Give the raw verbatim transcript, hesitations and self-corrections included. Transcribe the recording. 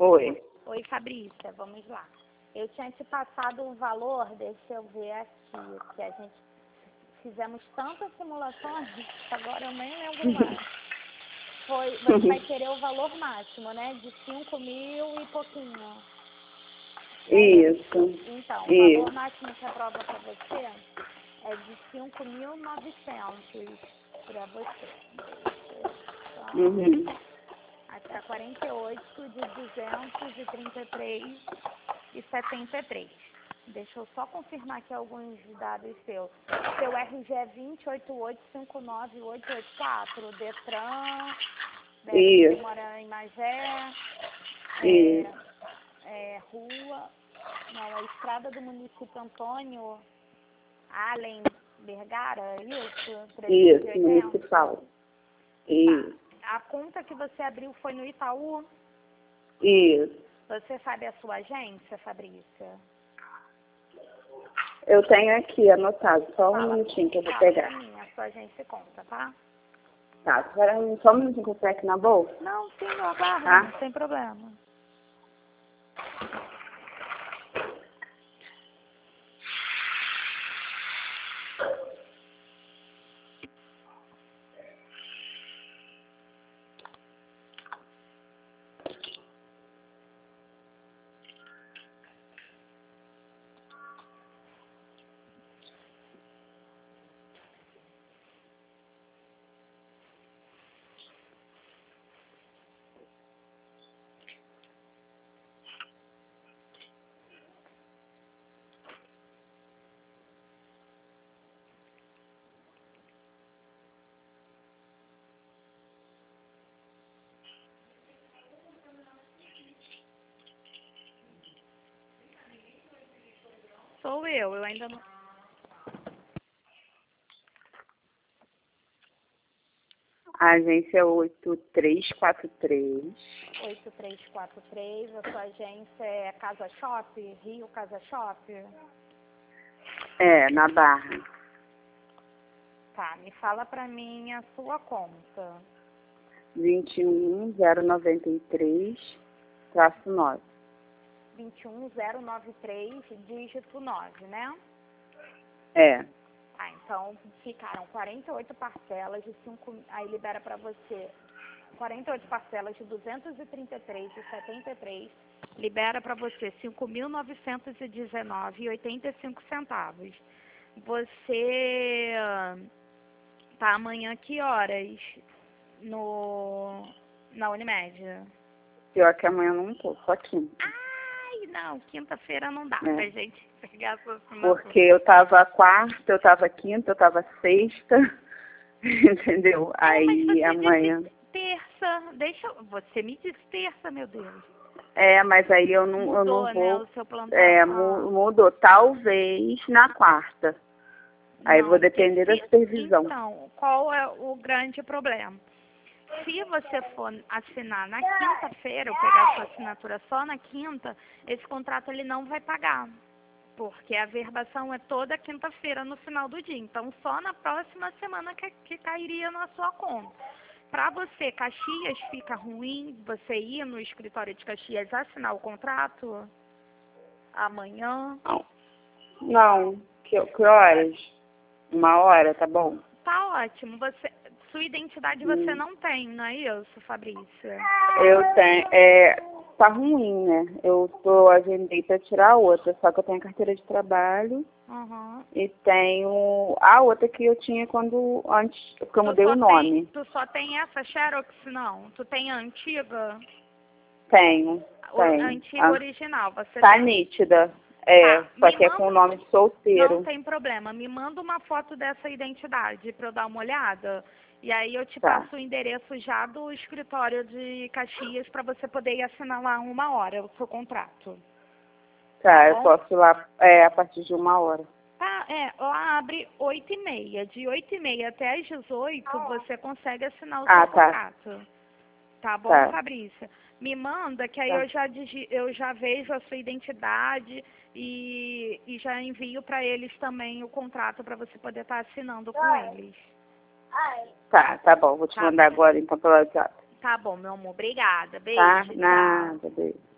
Oi. Oi, Fabrícia, vamos lá. Eu tinha te passado o valor, deixa eu ver aqui, que a gente fizemos tantas simulações, que agora eu nem lembro mais. Foi, você vai querer o valor máximo, né? De cinco mil e pouquinho. Isso. Então, o Isso. valor máximo que aprova para você é de cinco mil e novecentos para você. Deixa eu Uhum. até quarenta e oito de duzentos e trinta e três e setenta e três. Deixa eu só confirmar aqui alguns dados seus. Seu R G é vinte, oitenta e oito, cinquenta e nove, oitocentos e oitenta e quatro, Detran, né, que você Isso. mora em Magé, é, Isso. é, rua, não, é Estrada do Município Antônio Allen Bergara, isso? trezentos e Isso, oitenta. municipal. Isso. Tá. A conta que você abriu foi no Itaú? Isso. Você sabe a sua agência, Fabrícia? Eu tenho aqui anotado, só um Fala, minutinho que eu vou fala pegar. pra mim, a sua agência conta, tá? Tá, espera um- só um minutinho que eu pego aqui na bolsa. Não, sim, eu aguardo, Tá. não tem problema. Sou eu, eu ainda não... A agência é oito três quatro três. oito três quatro três, a sua agência é Casa Shop, Rio Casa Shop? É, na Barra. Tá, me fala pra mim a sua conta. vinte e um zero noventa e três, traço nove. vinte e um zero noventa e três, dígito nove, né? É. Tá, então ficaram quarenta e oito parcelas de cinco, aí libera pra você quarenta e oito parcelas de duzentos e trinta e três e setenta e três, libera pra você cinco mil novecentos e dezenove e oitenta e cinco centavos. Você tá amanhã que horas no na Unimed? Pior que amanhã eu não tô, só quinta. Ai, não, quinta-feira não dá É. pra gente pegar a sua assinatura. Porque eu tava quarta, eu tava quinta, eu tava sexta, entendeu? É, mas Aí você amanhã... disse terça, deixa eu, você me disse terça, meu Deus. É, mas aí eu não, eu Mudou, não né, vou... o seu plantão. É, Ah, mu- mudou. Talvez na quarta. Aí não, vou porque depender da se, supervisão. então, qual é o grande problema? Se você for assinar na quinta-feira, ou pegar a sua assinatura só na quinta, esse contrato ele não vai pagar. Porque a verbação é toda quinta-feira no final do dia. Então, só na próxima semana que, que cairia na sua conta. Para você, Caxias fica ruim você ir no escritório de Caxias assinar o contrato amanhã? Não. Não. Que, que horas? Uma hora, tá bom? Tá ótimo. Você, sua identidade Hum. você não tem, não é isso, Fabrícia? Eu tenho... É, tá ruim, né? Eu tô agendei pra tirar outra, só que eu tenho carteira de trabalho. Uhum. E tenho a outra que eu tinha quando antes, porque eu Tu mudei só o nome. tem, tu só tem essa Xerox, não? Tu tem a antiga? Tenho, O- A tenho. antiga Ah, original, você tá tem? nítida. É, Tá, só me que é com o manda, nome de não solteiro. tem problema, me manda uma foto dessa identidade para eu dar uma olhada. E aí eu te Tá. passo o endereço já do escritório de Caxias para você poder ir assinar lá uma hora o seu contrato. Tá, Tá eu bom? posso ir lá é, a partir de uma hora. Tá, é, lá abre oito e meia. De oito e meia até às dezoito você consegue assinar o Ah, seu tá. contrato. Tá bom, Tá. Fabrícia? Me manda, que aí Tá. eu já, digi- eu já vejo a sua identidade e, e já envio para eles também o contrato para você poder estar assinando com eles. Tá, tá bom. Vou te Tá mandar bom. agora então pelo WhatsApp. Tá bom, meu amor. Obrigada. Tá? Beijo. Tchau. Nada, beijo.